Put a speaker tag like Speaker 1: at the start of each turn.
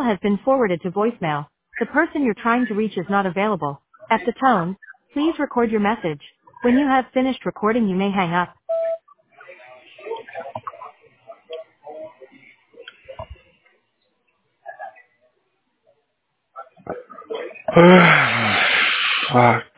Speaker 1: call has been forwarded to voicemail. The person you're trying to reach is not available. At the tone, please record your message. When you have finished recording, you may hang up.
Speaker 2: Fuck.